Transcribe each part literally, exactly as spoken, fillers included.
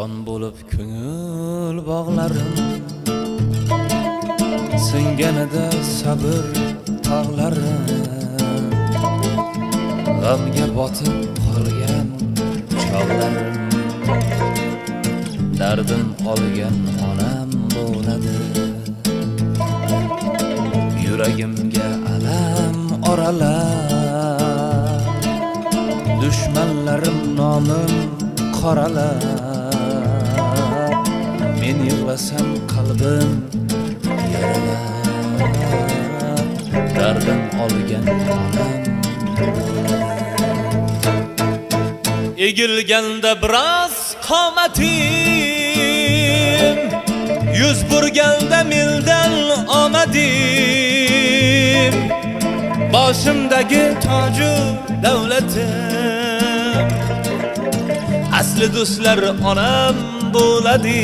son bo'lib ko'ngil bog'larim, singanida sabr tog'larim, g'amga botib qolgan chog'larim, dardim qolgan onam bo'ladi. Yuragimga alam oralar, dushmanlarim nomim qoralar. Men yig'lasam qalbim yaralar, dardim olgan onam. Egilganda biroz qomatim, yuz burganda mildan omadim, boshimdagi toju davlatim, asli do'stlar onam bo'ladi.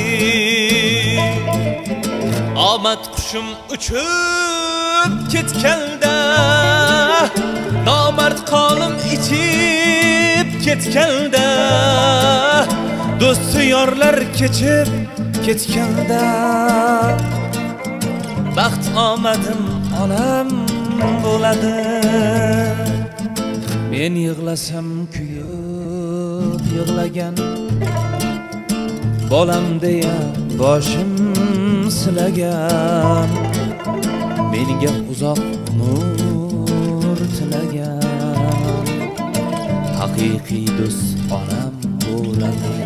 Omad qushim uchib ketganda, nomard qonim ichib ketganda, do'st yorlar kechib ketganda, baxt omadim onam bo'ladi. Men yig'lasam kuyib yig'lagan, bolam deya boshim silagan, menga uzoq umr tilagan, haqiqiy do'st onam bo'ladi.